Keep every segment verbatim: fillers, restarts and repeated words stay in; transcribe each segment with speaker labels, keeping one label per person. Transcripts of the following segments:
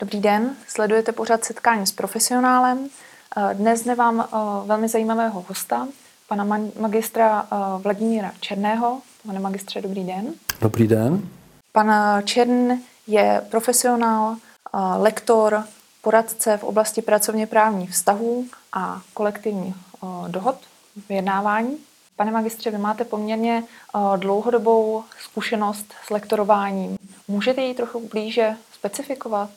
Speaker 1: Dobrý den, sledujete pořad Setkání s profesionálem. Dnes zde vám velmi zajímavého hosta, pana magistra Vladimíra Černého. Pane magistře, dobrý den.
Speaker 2: Dobrý den.
Speaker 1: Pan Čern je profesionál, lektor, poradce v oblasti pracovně právních vztahů a kolektivních dohod, vyjednávání. Pane magistře, vy máte poměrně dlouhodobou zkušenost s lektorováním. Můžete ji trochu blíže specifikovat?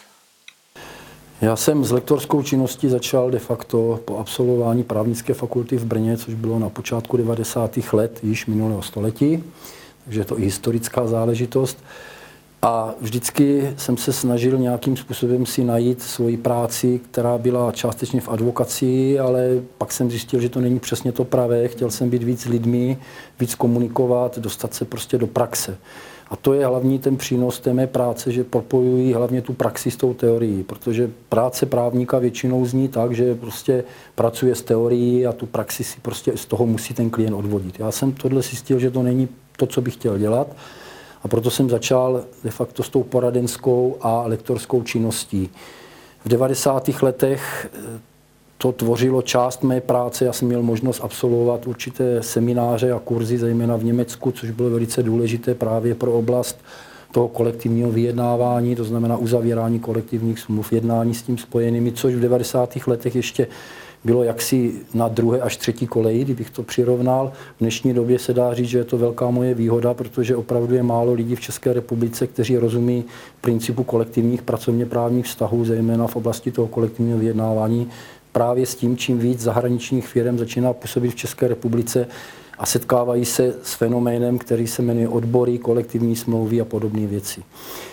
Speaker 2: Já jsem s lektorskou činností začal de facto po absolvování právnické fakulty v Brně, což bylo na počátku devadesátých let již minulého století, takže je to i historická záležitost. A vždycky jsem se snažil nějakým způsobem si najít svoji práci, která byla částečně v advokacii, ale pak jsem zjistil, že to není přesně to pravé. Chtěl jsem být víc s lidmi, víc komunikovat, dostat se prostě do praxe. A to je hlavní ten přínos té mé práce, že propojují hlavně tu praxi s tou teorií, protože práce právníka většinou zní tak, že prostě pracuje s teorií a tu praxi si prostě z toho musí ten klient odvodit. Já jsem tohle zjistil, že to není to, co bych chtěl dělat, a proto jsem začal de facto s tou poradenskou a lektorskou činností. V devadesátých letech to tvořilo část mé práce. Já jsem měl možnost absolvovat určité semináře a kurzy, zejména v Německu, což bylo velice důležité právě pro oblast toho kolektivního vyjednávání, to znamená uzavírání kolektivních smluv, jednání s tím spojenými, což v devadesátých letech ještě bylo jaksi na druhé až třetí koleji, kdybych to přirovnal. V dnešní době se dá říct, že je to velká moje výhoda, protože opravdu je málo lidí v České republice, kteří rozumí principu kolektivních pracovně právních vztahů, zejména v oblasti toho kolektivního vyjednávání. Právě s tím, čím víc zahraničních firm začíná působit v České republice a setkávají se s fenoménem, který se jmenuje odbory, kolektivní smlouvy a podobné věci.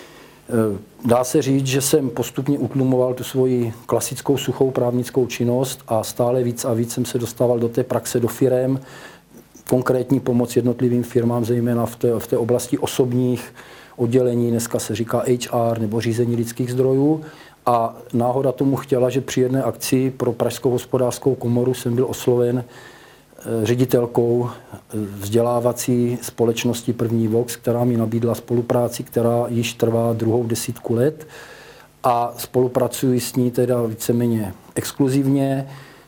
Speaker 2: Dá se říct, že jsem postupně utlumoval tu svoji klasickou suchou právnickou činnost a stále víc a víc jsem se dostával do té praxe, do firem, konkrétní pomoc jednotlivým firmám, zejména v té, v té oblasti osobních oddělení, dneska se říká H R nebo řízení lidských zdrojů. A náhoda tomu chtěla, že při jedné akci pro Pražskou hospodářskou komoru jsem byl osloven ředitelkou vzdělávací společnosti První Vox, která mi nabídla spolupráci, která již trvá druhou desítku let a spolupracuji s ní teda víceméně exkluzivně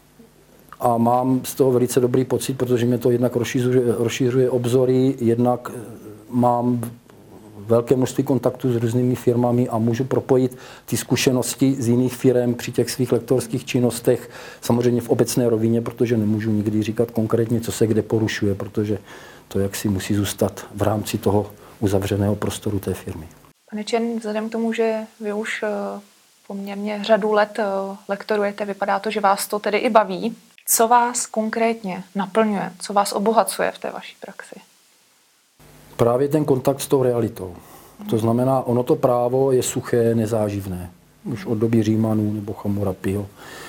Speaker 2: a mám z toho velice dobrý pocit, protože mě to jednak rozšiřuje, rozšiřuje obzory, jednak mám velké množství kontaktů s různými firmami a můžu propojit ty zkušenosti z jiných firm při těch svých lektorských činnostech, samozřejmě v obecné rovině, protože nemůžu nikdy říkat konkrétně, co se kde porušuje, protože to jaksi musí zůstat v rámci toho uzavřeného prostoru té firmy.
Speaker 1: Pane Čern, vzhledem k tomu, že vy už poměrně řadu let lektorujete, vypadá to, že vás to tedy i baví. Co vás konkrétně naplňuje, co vás obohacuje v té vaší praxi?
Speaker 2: Právě ten kontakt s tou realitou. To znamená, ono to právo je suché, nezáživné. Už od doby Římanů nebo Hammurapiho.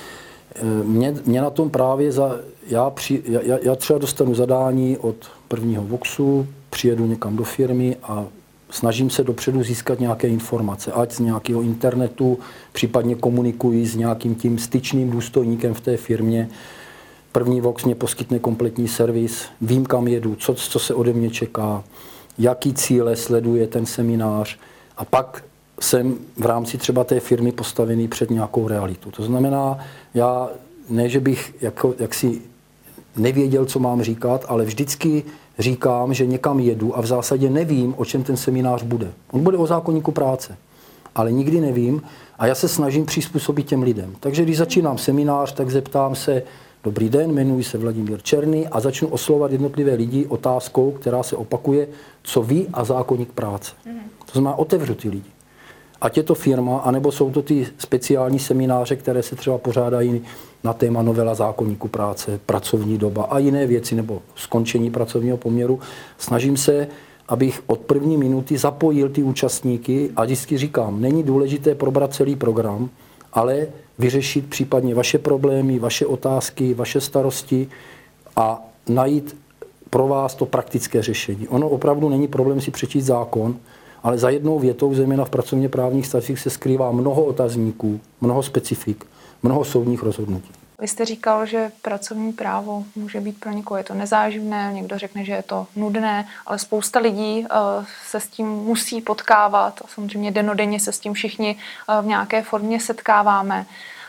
Speaker 2: Mě, mě na tom právě, za, já, při, já, já třeba dostanu zadání od Prvního Voxu, přijedu někam do firmy a snažím se dopředu získat nějaké informace, ať z nějakého internetu, případně komunikuji s nějakým tím styčným důstojníkem v té firmě. První Vox mě poskytne kompletní servis, vím, kam jedu, co, co se ode mě čeká, jaký cíle sleduje ten seminář a pak jsem v rámci třeba té firmy postavený před nějakou realitu. To znamená, já ne, že bych jako, jaksi nevěděl, co mám říkat, ale vždycky říkám, že někam jedu a v zásadě nevím, o čem ten seminář bude. On bude o zákoníku práce, ale nikdy nevím a já se snažím přizpůsobit těm lidem. Takže když začínám seminář, tak zeptám se: dobrý den, jmenuji se Vladimír Černý a začnu oslovovat jednotlivé lidi otázkou, která se opakuje, co ví a zákoník práce. Mm. To znamená, otevřu ty lidi. Ať je to firma, anebo jsou to ty speciální semináře, které se třeba pořádají na téma novela zákoníku práce, pracovní doba a jiné věci, nebo skončení pracovního poměru. Snažím se, abych od první minuty zapojil ty účastníky a vždycky říkám, není důležité probrat celý program, ale vyřešit případně vaše problémy, vaše otázky, vaše starosti a najít pro vás to praktické řešení. Ono opravdu není problém si přečíst zákon, ale za jednou větou, zejména v pracovně právních vztazích, se skrývá mnoho otazníků, mnoho specifik, mnoho soudních rozhodnutí.
Speaker 1: Vy jste říkal, že pracovní právo může být pro někoho je to nezáživné, někdo řekne, že je to nudné, ale spousta lidí se s tím musí potkávat a samozřejmě dennodenně se s tím všichni v nějaké formě setkáváme.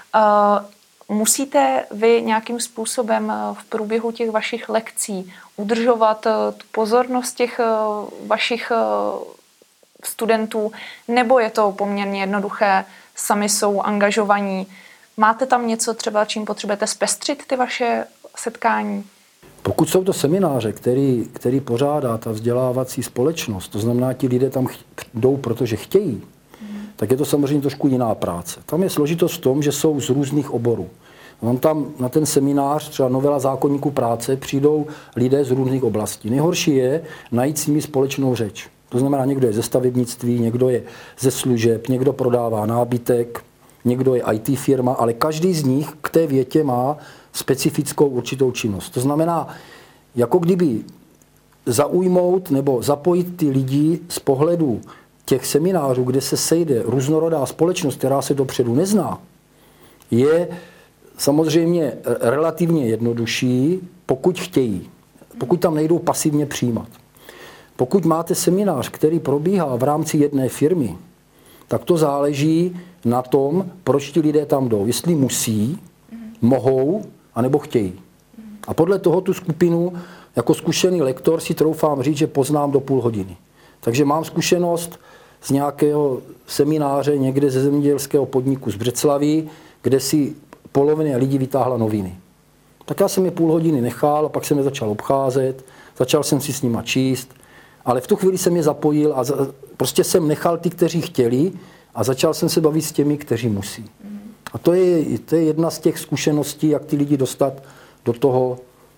Speaker 1: Musíte vy nějakým způsobem v průběhu těch vašich lekcí udržovat tu pozornost těch vašich studentů, nebo je to poměrně jednoduché, sami jsou angažovaní? Máte tam něco třeba, čím potřebujete zpestřit ty vaše setkání?
Speaker 2: Pokud jsou to semináře, který, který pořádá ta vzdělávací společnost, to znamená, ti lidé tam jdou, protože chtějí, hmm. tak je to samozřejmě trošku jiná práce. Tam je složitost v tom, že jsou z různých oborů. Mám tam na ten seminář, třeba novela zákoníku práce, přijdou lidé z různých oblastí. Nejhorší je najít s nimi společnou řeč. To znamená, někdo je ze stavebnictví, někdo je ze služeb, někdo prodává nábytek, někdo je í té firma, ale každý z nich k té větě má specifickou určitou činnost. To znamená, jako kdyby zaujmout nebo zapojit ty lidi z pohledu těch seminářů, kde se sejde různorodá společnost, která se dopředu nezná, je samozřejmě relativně jednodušší, pokud chtějí, pokud tam nejdou pasivně přijímat. Pokud máte seminář, který probíhá v rámci jedné firmy, tak to záleží na tom, proč ti lidé tam jdou. Jestli musí, mohou, anebo chtějí. A podle toho tu skupinu, jako zkušený lektor, si troufám říct, že poznám do půl hodiny. Takže mám zkušenost z nějakého semináře někde ze zemědělského podniku z Břeclaví, kde si polovina lidí vytáhla noviny. Tak já jsem je půl hodiny nechal a pak jsem je začal obcházet, začal jsem si s nima číst, ale v tu chvíli jsem je zapojil a za, prostě jsem nechal ty, kteří chtěli a začal jsem se bavit s těmi, kteří musí. A to je, to je jedna z těch zkušeností, jak ty lidi dostat do toho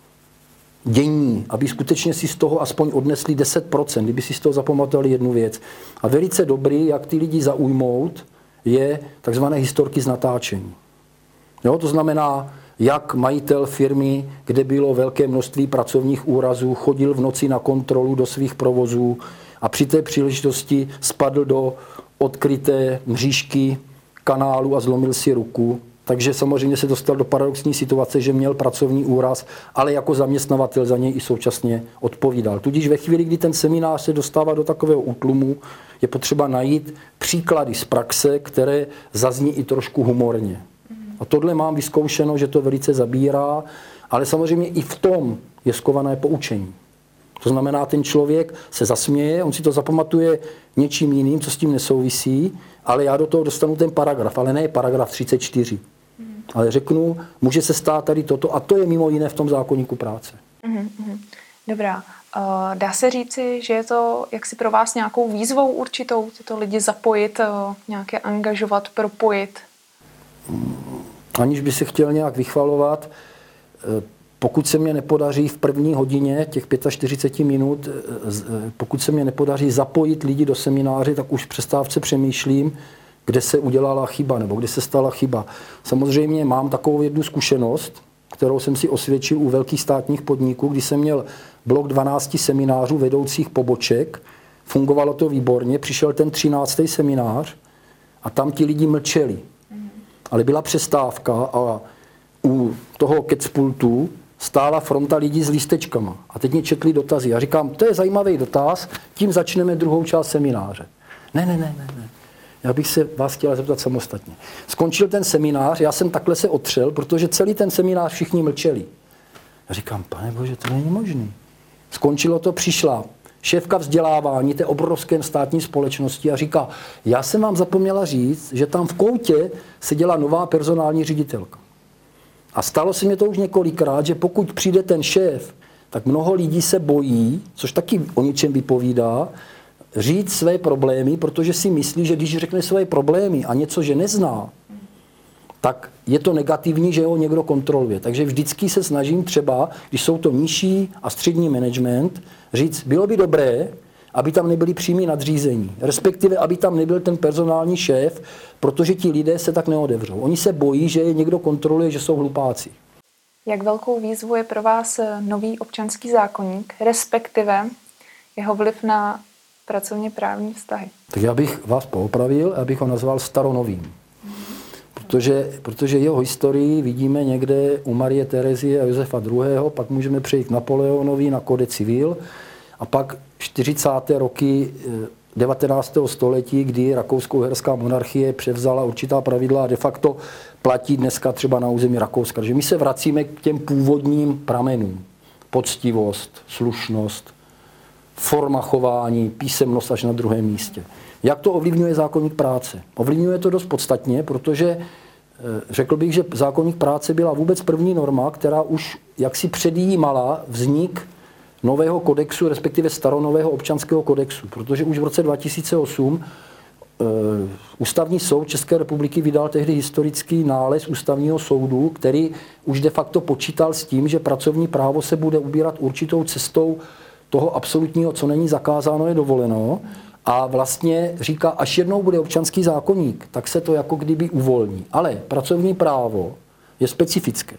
Speaker 2: dění, aby skutečně si z toho aspoň odnesli deset procent, kdyby si z toho zapamatovali jednu věc. A velice dobrý, jak ty lidi zaujmout, je takzvané historky z natáčení. Jo, to znamená, jak majitel firmy, kde bylo velké množství pracovních úrazů, chodil v noci na kontrolu do svých provozů a při té příležitosti spadl do odkryté mřížky kanálu a zlomil si ruku. Takže samozřejmě se dostal do paradoxní situace, že měl pracovní úraz, ale jako zaměstnavatel za něj i současně odpovídal. Tudíž ve chvíli, kdy ten seminář se dostává do takového útlumu, je potřeba najít příklady z praxe, které zazní i trošku humorně. A tohle mám vyzkoušeno, že to velice zabírá, ale samozřejmě i v tom je skované poučení. To znamená, ten člověk se zasměje, on si to zapamatuje něčím jiným, co s tím nesouvisí, ale já do toho dostanu ten paragraf, ale ne paragraf třicet čtyři. Mm. Ale řeknu, může se stát tady toto a to je mimo jiné v tom zákoníku práce.
Speaker 1: Mm-hmm. Dobrá. Uh, dá se říci, že je to jaksi pro vás nějakou výzvou určitou tyto lidi zapojit, uh, nějaké angažovat, propojit?
Speaker 2: Aniž by se chtěl nějak vychvalovat, pokud se mě nepodaří v první hodině těch čtyřicet pět minut, pokud se mě nepodaří zapojit lidi do semináře, tak už v přestávce přemýšlím, kde se udělala chyba nebo kde se stala chyba. Samozřejmě mám takovou jednu zkušenost, kterou jsem si osvědčil u velkých státních podniků, kdy jsem měl blok dvanácti seminářů vedoucích poboček, fungovalo to výborně, přišel ten třináctý seminář a tam ti lidi mlčeli. Ale byla přestávka a u toho kecpultu stála fronta lidí s lístečkama. A teď mě četli dotazy. Já říkám, to je zajímavý dotaz, tím začneme druhou část semináře. Ne, ne, ne, ne, ne. Já bych se vás chtěla zeptat samostatně. Skončil ten seminář, já jsem takhle se otřel, protože celý ten seminář všichni mlčeli. Já říkám, pane bože, to není možný. Skončilo to, přišla šéfka vzdělávání té obrovské státní společnosti a říká, já jsem vám zapomněla říct, že tam v koutě seděla nová personální ředitelka. A stalo se mi to už několikrát, že pokud přijde ten šéf, tak mnoho lidí se bojí, což taky o něčem vypovídá, říct své problémy, protože si myslí, že když řekne své problémy a něco, že nezná, tak je to negativní, že ho někdo kontroluje. Takže vždycky se snažím třeba, když jsou to nižší a střední management, říct, bylo by dobré, aby tam nebyli přímí nadřízení. Respektive, aby tam nebyl ten personální šéf, protože ti lidé se tak neodevřou. Oni se bojí, že je někdo kontroluje, že jsou hlupáci.
Speaker 1: Jak velkou výzvu je pro vás nový občanský zákoník, respektive jeho vliv na pracovně právní vztahy?
Speaker 2: Tak já bych vás poopravil, abych ho nazval staronovým. Protože, protože jeho historii vidíme někde u Marie Terezie a Josefa druhého., pak můžeme přejít k Napoleonovi na Code civil a pak čtyřicáté roky devatenáctého století, kdy rakousko-uherská monarchie převzala určitá pravidla a de facto platí dneska třeba na území Rakouska. Takže my se vracíme k těm původním pramenům. Poctivost, slušnost, forma chování, písemnost až na druhém místě. Jak to ovlivňuje zákoník práce? Ovlivňuje to dost podstatně, protože řekl bych, že zákoník práce byla vůbec první norma, která už jaksi předjímala vznik nového kodexu, respektive staronového občanského kodexu, protože už v roce dva tisíce osm uh, Ústavní soud České republiky vydal tehdy historický nález Ústavního soudu, který už de facto počítal s tím, že pracovní právo se bude ubírat určitou cestou toho absolutního, co není zakázáno, je dovoleno. A vlastně říká, až jednou bude občanský zákoník, tak se to jako kdyby uvolní. Ale pracovní právo je specifické.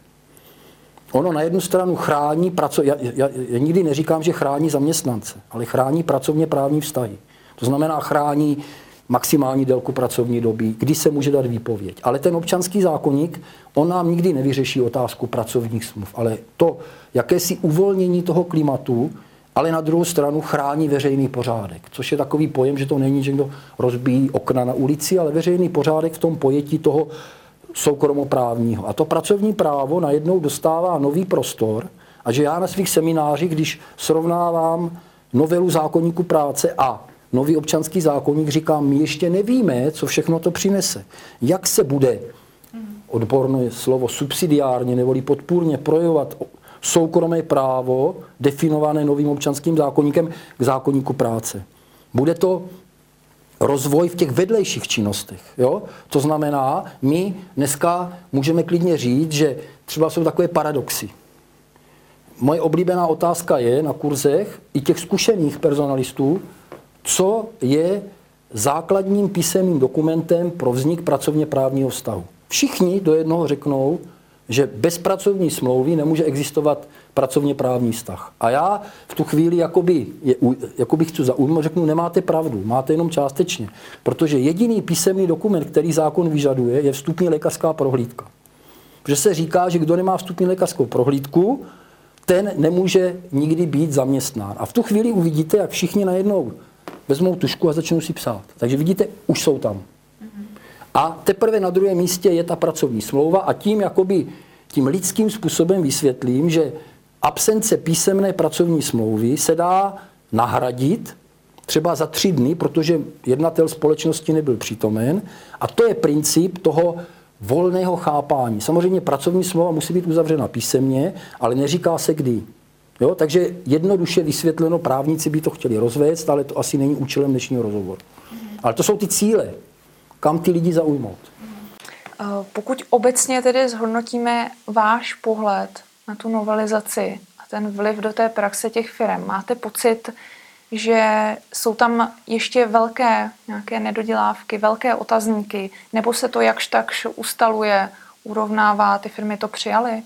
Speaker 2: Ono na jednu stranu chrání, praco... já, já, já nikdy neříkám, že chrání zaměstnance, ale chrání pracovně právní vztahy. To znamená chrání maximální délku pracovní doby, kdy se může dát výpověď. Ale ten občanský zákoník, on nám nikdy nevyřeší otázku pracovních smluv, ale to jakési uvolnění toho klimatu, ale na druhou stranu chrání veřejný pořádek, což je takový pojem, že to není, že kdo rozbíjí okna na ulici, ale veřejný pořádek v tom pojetí toho soukromoprávního. A to pracovní právo najednou dostává nový prostor a že já na svých seminářích, když srovnávám novelu zákoníku práce a nový občanský zákoník, říkám, my ještě nevíme, co všechno to přinese. Jak se bude, odborné slovo subsidiárně neboli podpůrně projevovat soukromé právo definované novým občanským zákoníkem k zákoníku práce. Bude to rozvoj v těch vedlejších činnostech. Jo? To znamená, my dneska můžeme klidně říct, že třeba jsou takové paradoxy. Moje oblíbená otázka je na kurzech i těch zkušených personalistů, co je základním písemným dokumentem pro vznik pracovně právního vztahu. Všichni do jednoho řeknou, že bez pracovní smlouvy nemůže existovat pracovně právní vztah. A já v tu chvíli jakoby, je, jakoby chci zaujmout, řeknu, nemáte pravdu, máte jenom částečně. Protože jediný písemný dokument, který zákon vyžaduje, je vstupní lékařská prohlídka. Protože se říká, že kdo nemá vstupní lékařskou prohlídku, ten nemůže nikdy být zaměstnán. A v tu chvíli uvidíte, jak všichni najednou vezmou tužku a začnou si psát. Takže vidíte, už jsou tam. A teprve na druhém místě je ta pracovní smlouva a tím jakoby tím lidským způsobem vysvětlím, že absence písemné pracovní smlouvy se dá nahradit třeba za tři dny, protože jednatel společnosti nebyl přítomen a to je princip toho volného chápání. Samozřejmě pracovní smlouva musí být uzavřena písemně, ale neříká se kdy. Jo? Takže jednoduše vysvětleno, právníci by to chtěli rozvést, ale to asi není účelem dnešního rozhovoru. Ale to jsou ty cíle. Kam ty lidi zaujmout?
Speaker 1: Pokud obecně tedy zhodnotíme váš pohled na tu novelizaci a ten vliv do té praxe těch firem, máte pocit, že jsou tam ještě velké nějaké nedodělávky, velké otazníky, nebo se to jakž takž ustaluje, urovnává, ty firmy to přijaly?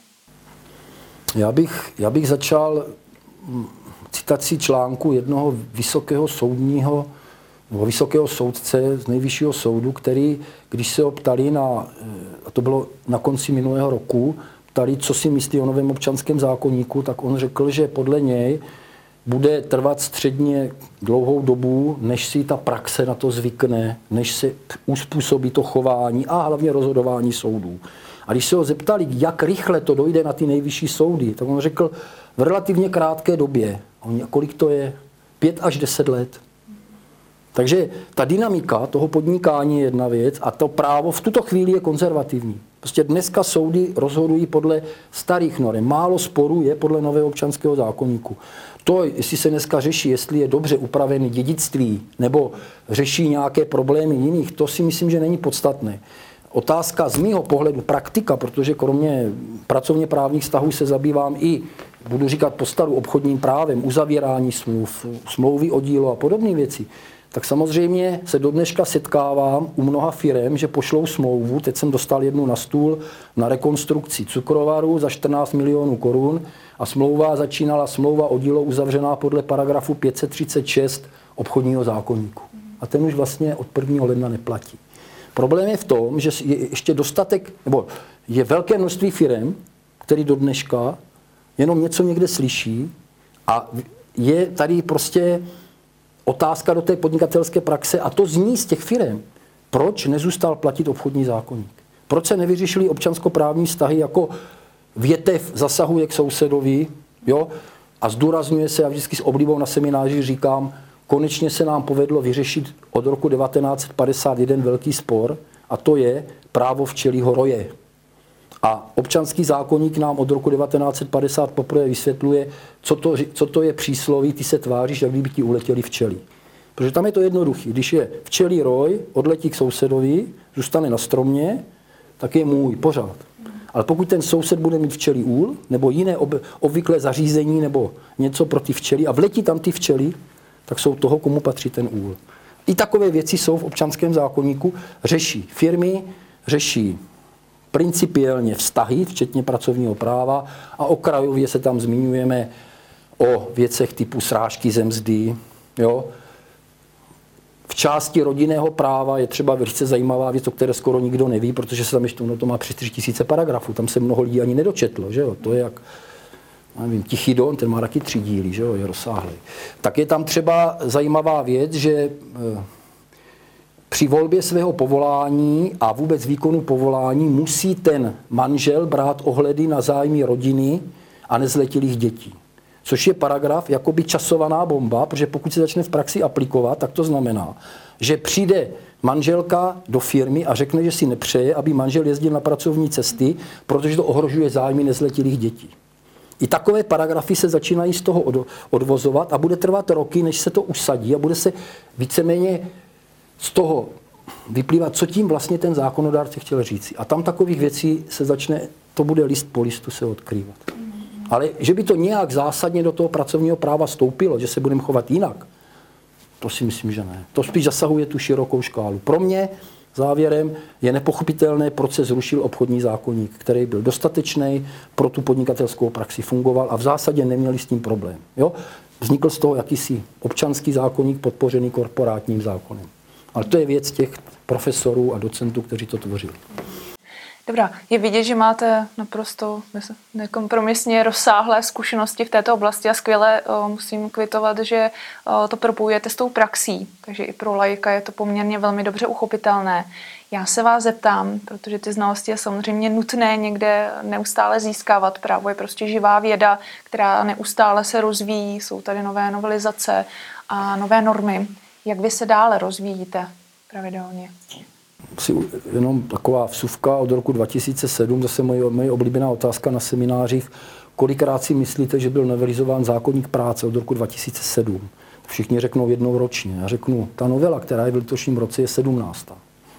Speaker 2: Já bych, já bych začal citací článku jednoho vysokého soudního vysokého soudce z nejvyššího soudu, který, když se ho ptali na, a to bylo na konci minulého roku, ptali, co si myslí o novém občanském zákoníku, tak on řekl, že podle něj bude trvat středně dlouhou dobu, než si ta praxe na to zvykne, než se uspůsobí to chování a hlavně rozhodování soudů. A když se ho zeptali, jak rychle to dojde na ty nejvyšší soudy, tak on řekl, v relativně krátké době. A kolik to je? Pět až deset let. Takže ta dynamika toho podnikání je jedna věc a to právo v tuto chvíli je konzervativní. Prostě dneska soudy rozhodují podle starých norem. Málo sporů je podle nového občanského zákoníku. To, jestli se dneska řeší, jestli je dobře upravené dědictví nebo řeší nějaké problémy jiných, to si myslím, že není podstatné. Otázka z mýho pohledu praktika, protože kromě pracovně právních vztahů se zabývám i, budu říkat po staru, obchodním právem, uzavírání smluv, smlouvy o dílo a podobné věci, tak samozřejmě se do dneška setkávám u mnoha firem, že pošlou smlouvu, teď jsem dostal jednu na stůl, na rekonstrukci cukrovaru za čtrnáct milionů korun a smlouva začínala smlouva o dílo uzavřená podle paragrafu pět set třicet šest obchodního zákoníku. A ten už vlastně od prvního ledna neplatí. Problém je v tom, že je ještě dostatek, nebo je velké množství firem, který do dneška jenom něco někde slyší a je tady prostě otázka do té podnikatelské praxe a to zní z těch firem. Proč nezůstal platit obchodní zákoník? Proč se nevyřešili občanskoprávní vztahy jako větev zasahuje k sousedovi, jo? A zdůrazňuje se, já vždycky s oblibou na semináři říkám, konečně se nám povedlo vyřešit od roku devatenáct set padesát jeden velký spor a to je právo včelího roje. A občanský zákoník nám od roku devatenáct set padesát poprvé vysvětluje, co to, co to je přísloví, ty se tváříš, jak kdyby ti uletěli včely. Protože tam je to jednoduché. Když je včelí roj, odletí k sousedovi, zůstane na stromě, tak je můj pořád. Ale pokud ten soused bude mít včelí úl, nebo jiné ob, obvyklé zařízení, nebo něco pro ty včely a vletí tam ty včely, tak jsou toho, komu patří ten úl. I takové věci jsou v občanském zákoníku. Řeší firmy, řeší principiálně vztahy, včetně pracovního práva a okrajově se tam zmiňujeme o věcech typu srážky ze mzdy. Jo. V části rodinného práva je třeba velice zajímavá věc, o které skoro nikdo neví, protože se tam ještě no to má přes tři tisíce paragrafů. Tam se mnoho lidí ani nedočetlo. Že jo. To je jak nevím, Tichý Don, ten má taky tři díly, že jo, je rozsáhlý. Tak je tam třeba zajímavá věc, že při volbě svého povolání a vůbec výkonu povolání musí ten manžel brát ohledy na zájmy rodiny a nezletilých dětí. Což je paragraf jakoby časovaná bomba, protože pokud se začne v praxi aplikovat, tak to znamená, že přijde manželka do firmy a řekne, že si nepřeje, aby manžel jezdil na pracovní cesty, protože to ohrožuje zájmy nezletilých dětí. I takové paragrafy se začínají z toho odvozovat a bude trvat roky, než se to usadí a bude se víceméně z toho vyplývat, co tím vlastně ten zákonodárce chtěl říci. A tam takových věcí se začne, to bude list po listu se odkrývat. Ale že by to nějak zásadně do toho pracovního práva stoupilo, že se budeme chovat jinak, to si myslím, že ne. To spíš zasahuje tu širokou škálu. Pro mě závěrem je nepochopitelné, proč se zrušil obchodní zákoník, který byl dostatečný, pro tu podnikatelskou praxi fungoval a v zásadě neměli s tím problém. Jo? Vznikl z toho jakýsi občanský zákoník podpořený korporátním zákonem. Ale to je věc těch profesorů a docentů, kteří to tvořili.
Speaker 1: Dobrá, je vidět, že máte naprosto nekompromisně rozsáhlé zkušenosti v této oblasti a skvěle musím kvitovat, že to propojujete s tou praxí, takže i pro laika je to poměrně velmi dobře uchopitelné. Já se vás zeptám, protože ty znalosti je samozřejmě nutné někde neustále získávat. Právo je prostě živá věda, která neustále se rozvíjí, jsou tady nové novelizace a nové normy. Jak vy se dále rozvíjíte pravidelně?
Speaker 2: Si jenom taková vsuvka od roku dva tisíce sedm, zase moje, moje oblíbená otázka na seminářích. Kolikrát si myslíte, že byl novelizován zákoník práce od roku dva tisíce sedm? Všichni řeknou jednou ročně. Já řeknu, ta novela, která je v letošním roce, je sedmnáctá.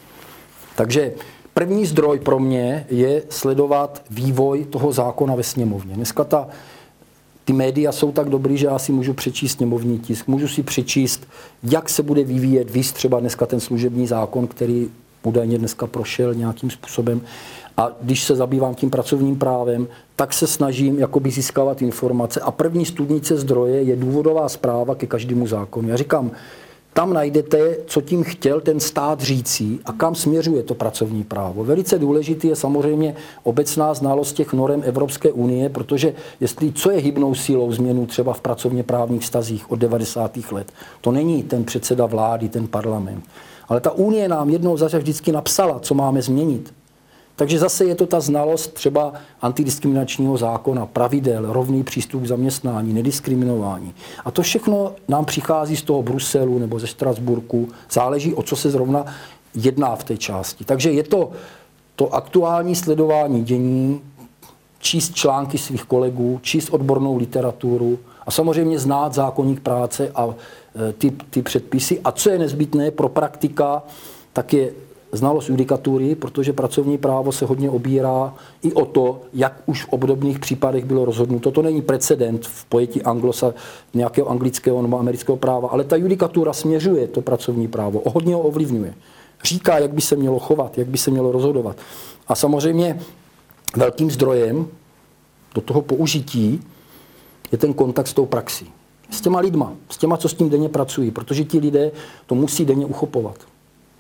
Speaker 2: Takže první zdroj pro mě je sledovat vývoj toho zákona ve sněmovně. Dneska ta, ty média jsou tak dobrý, že já si můžu přečíst sněmovní tisk, můžu si přečíst, jak se bude vyvíjet, víc třeba dneska ten služební zákon, který údajně dneska prošel nějakým způsobem. A když se zabývám tím pracovním právem, tak se snažím jakoby získávat informace. A první studnice zdroje je důvodová zpráva ke každému zákonu. Já říkám, tam najdete, co tím chtěl ten stát řící a kam směřuje to pracovní právo. Velice důležitý je samozřejmě obecná znalost těch norem Evropské unie, protože jestli co je hybnou sílou změnu třeba v pracovně právních vztazích od devadesátých let, to není ten předseda vlády, ten parlament. Ale ta unie nám jednou za vždycky napsala, co máme změnit. Takže zase je to ta znalost třeba antidiskriminačního zákona, pravidel, rovný přístup k zaměstnání, nediskriminování. A to všechno nám přichází z toho Bruselu nebo ze Štrasburku. Záleží, o co se zrovna jedná v té části. Takže je to, to aktuální sledování dění, číst články svých kolegů, číst odbornou literaturu a samozřejmě znát zákoník práce a ty, ty předpisy. A co je nezbytné pro praktika, tak je znalost judikatury, protože pracovní právo se hodně obírá i o to, jak už v obdobných případech bylo rozhodnuto. To není precedent v pojetí anglosa, nějakého anglického nebo amerického práva, ale ta judikatura směřuje to pracovní právo, hodně ho ovlivňuje. Říká, jak by se mělo chovat, jak by se mělo rozhodovat. A samozřejmě velkým zdrojem do toho použití je ten kontakt s tou praxí. S těma lidma, s těma, co s tím denně pracují, protože ti lidé to musí denně uchopovat.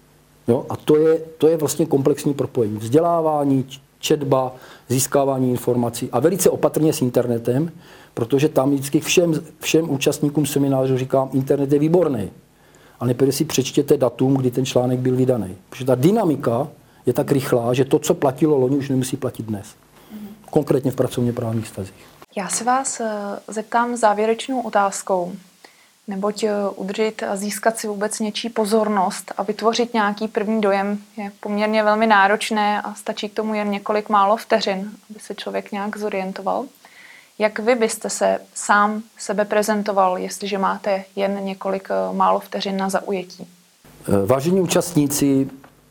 Speaker 2: Jo? A to je, to je vlastně komplexní propojení. Vzdělávání, četba, získávání informací a velice opatrně s internetem, protože tam vždycky všem, všem účastníkům seminářů říkám, internet je výborný. Ale nejprve si přečtěte datum, kdy ten článek byl vydaný. Protože ta dynamika je tak rychlá, že to, co platilo loni, už nemusí platit dnes. Konkrétně v pracovně právních vztazích.
Speaker 1: Já se vás zeptám závěrečnou otázkou. Neboť udržet a získat si vůbec něčí pozornost a vytvořit nějaký první dojem je poměrně velmi náročné a stačí k tomu jen několik málo vteřin, aby se člověk nějak zorientoval. Jak vy byste se sám sebe prezentoval, jestliže máte jen několik málo vteřin na zaujetí?
Speaker 2: Vážení účastníci,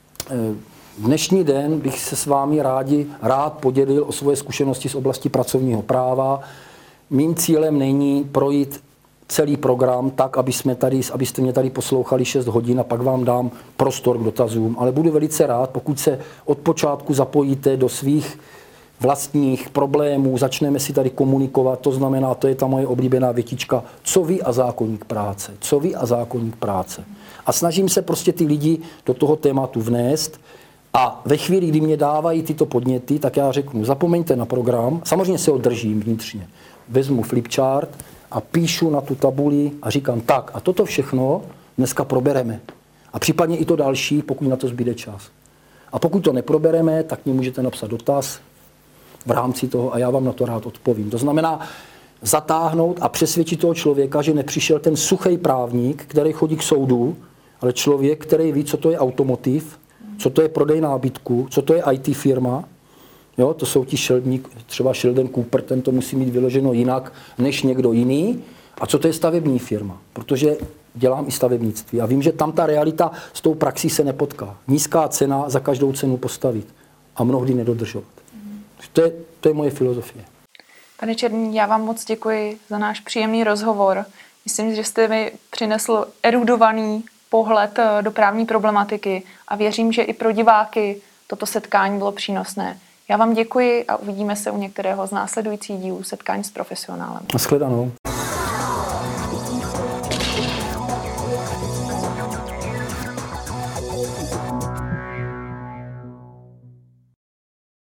Speaker 2: dnešní den bych se s vámi rádi, rád podělil o svoje zkušenosti z oblasti pracovního práva. Mým cílem není projít celý program tak, aby jsme tady, abyste mě tady poslouchali šest hodin a pak vám dám prostor k dotazům, ale budu velice rád, pokud se od počátku zapojíte do svých vlastních problémů, začneme si tady komunikovat, to znamená, to je ta moje oblíbená větička, co vy a zákoník práce, co vy a zákoník práce. A snažím se prostě ty lidi do toho tématu vnést a ve chvíli, kdy mě dávají tyto podněty, tak já řeknu, zapomeňte na program, samozřejmě se ho držím vnitřně, vezmu flipchart a píšu na tu tabuli a říkám tak a toto všechno dneska probereme. A případně i to další, pokud na to zbyde čas. A pokud to neprobereme, tak mě můžete napsat dotaz v rámci toho a já vám na to rád odpovím. To znamená zatáhnout a přesvědčit toho člověka, že nepřišel ten suchý právník, který chodí k soudu, ale člověk, který ví, co to je automotiv, co to je prodej nábytku, co to je í té firma. Jo, to jsou ti šeldník, třeba Sheldon Cooper, ten to musí mít vyloženo jinak než někdo jiný. A co to je stavební firma? Protože dělám i stavebnictví a vím, že tam ta realita s tou praxí se nepotká. Nízká cena za každou cenu postavit a mnohdy nedodržovat. Mm. To je, to je moje filozofie.
Speaker 1: Pane Černý, já vám moc děkuji za náš příjemný rozhovor. Myslím, že jste mi přinesl erudovaný pohled do právní problematiky a věřím, že i pro diváky toto setkání bylo přínosné. Já vám děkuji a uvidíme se u některého z následujících dílů Setkání s profesionálem.
Speaker 2: Nashledanou.